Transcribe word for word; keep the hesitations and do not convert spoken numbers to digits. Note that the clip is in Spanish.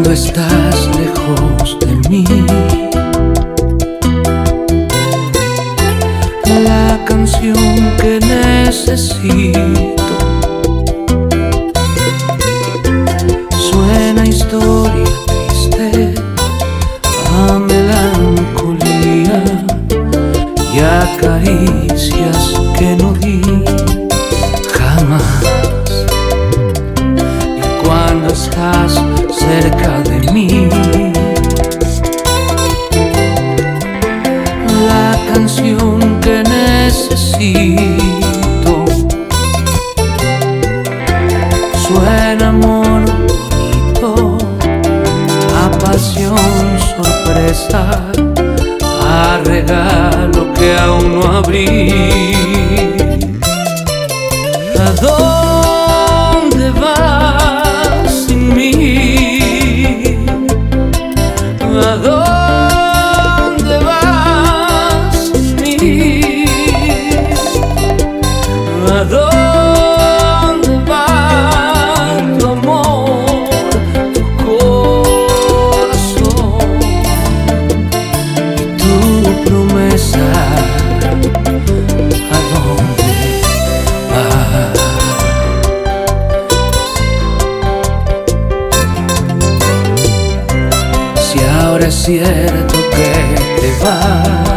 cuando estás lejos de mí. La canción que necesito suena a historia triste, a melancolía y a caricias que no di jamás. Y cuando estás cerca de mí, la canción que necesito suena amor bonito, a pasión, sorpresa, a regalo que aún no abrí. ¿A dónde vas sin mí? ¿A dónde vas sin mí? ¿A dónde va tu amor, tu corazón y tu promesa? ¿A dónde va? Si ahora es cierto que te vas,